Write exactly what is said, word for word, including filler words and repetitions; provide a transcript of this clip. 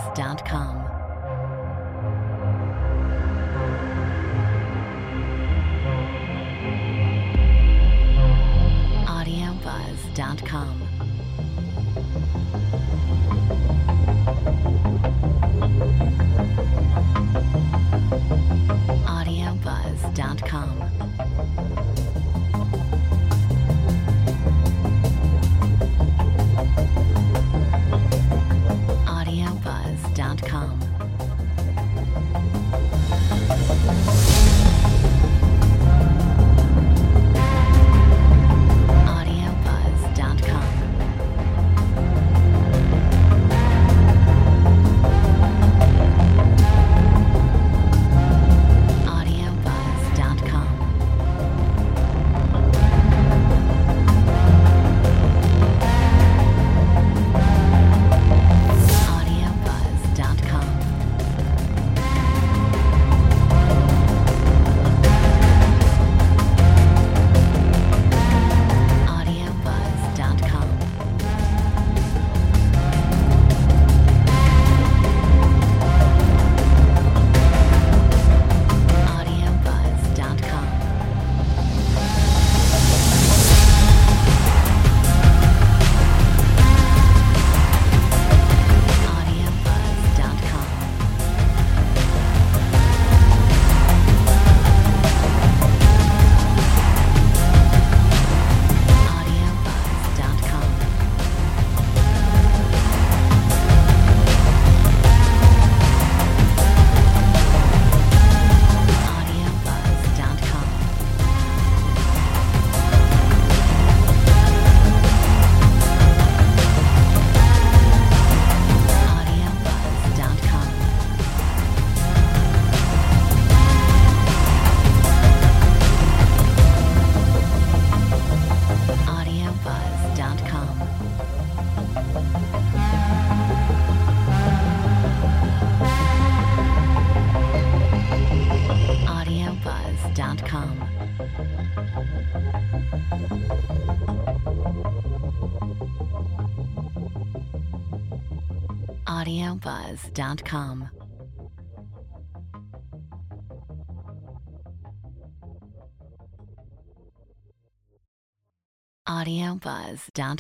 dot com. audio buzz dot com. audio buzz dot com. audio buzz dot com. audio buzz dot com. audio buzz dot com. audio buzz dot com. audio buzz dot com. audio buzz dot com. audio buzz dot com. audio buzz dot com. audio buzz dot com. audio buzz dot com. audio buzz dot com. audio buzz dot com. audio buzz dot com. audio buzz dot